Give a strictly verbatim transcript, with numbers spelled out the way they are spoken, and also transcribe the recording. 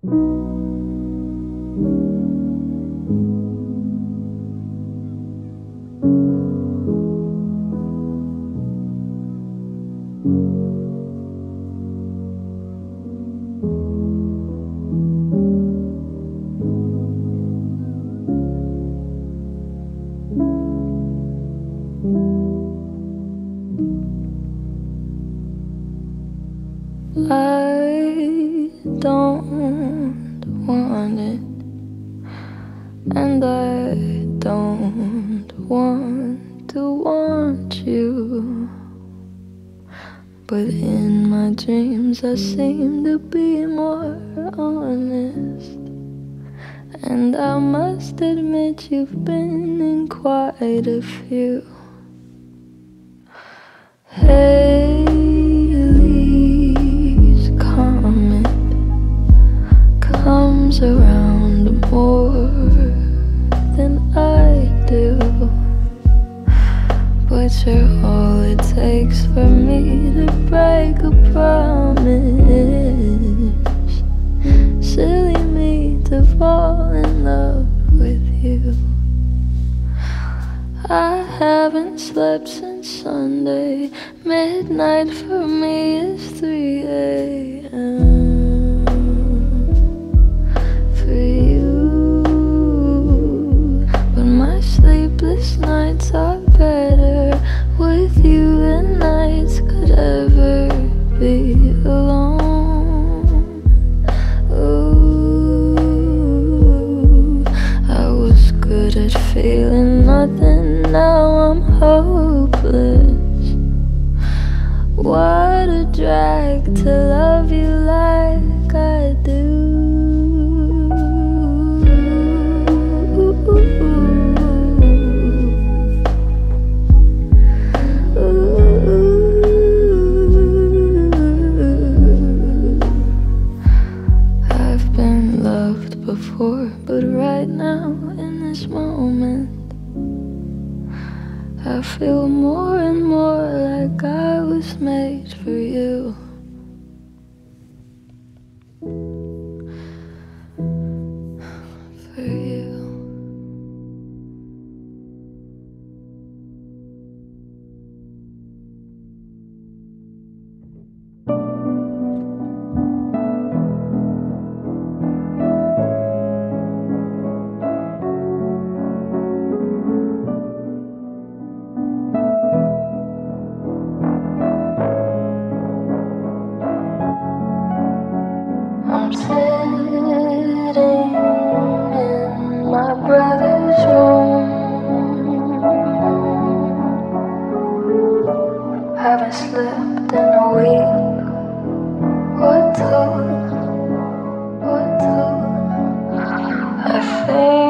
I don't want it, and I don't want to want you. But in my dreams I seem to be more honest, and I must admit you've been in quite a few. Haley's comet comes around more than I do, but you're all it takes for me to break a promise. Silly me to fall in love with you. I haven't slept since Sunday. Midnight for me is three A M for you, but my sleepless nights are better with you than nights could ever be alone. Ooh, I was good at feeling nothing, now I'm hopeless. What a drag to love you like I do. I've been loved before, but right now in this moment I feel more and more like I was made for you. For you. I'm sitting in my brother's room, haven't slept in a week or two, or two. I think